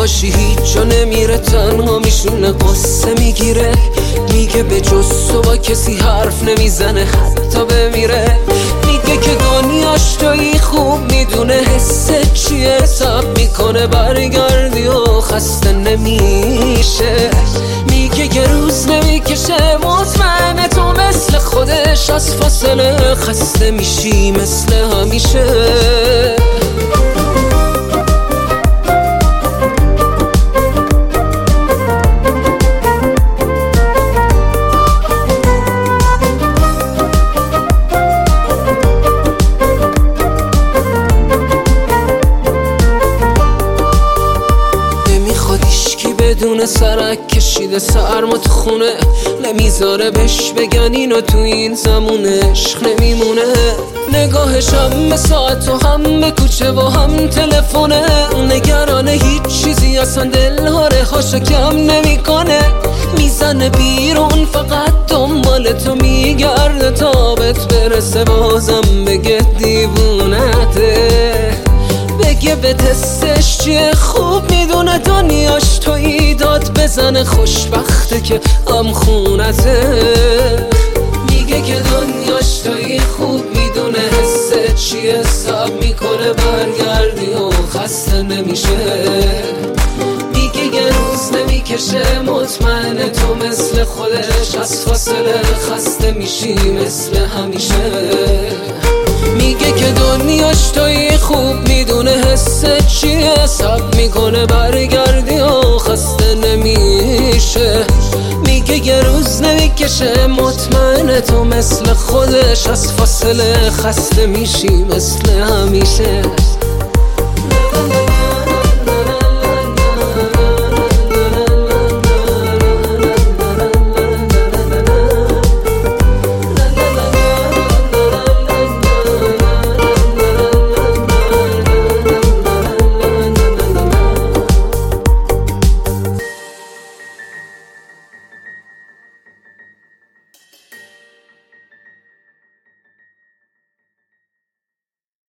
باشی هیچ جا نمیره، تنها میشونه قصه میگیره، میگه به جز تو با کسی حرف نمیزنه حتی بمیره، میگه که دنیاش تویی خوب میدونه حسه چیه، حساب میکنه برگردی و خسته نمیشه، میگه یه روز نمیکشه، مطمئنه تو مثل خودش از فاصله خسته میشی مثل همیشه. بدون سرک کشیده سرما تو خونه، نمیذاره بهش بگن اینو تو این زمونه عشق نمیمونه، نگاهش هم به ساعت و هم به کوچه و هم تلفونه، نگرانه هیچ چیزی اصلا دلها رهاشو کم نمیکنه، میزنه بیرون فقط دنبال تو میگرده تا بهت برسه، بازم بگه دیوونته، بگه به تستش چیه، خوب میدونه دنیاش تویی، داد بزنه خوشبخته که هم خونته، میگه که دنیاش تویی، خوب میدونه حسه چیه، حساب میکنه برگردی و خسته نمیشه، میگه یه روز نمیکشه، مطمئنه تو مثل خودش از فاصله خسته میشی مثل همیشه، میگه که دنیاش تویی، خوب میدونه حسه چیه، حساب میکنه برگردی و خسته نمیشه، میگه یه روز نمیکشه، مطمئنه تو مثل خودش از فاصله خسته میشی مثل همیشه.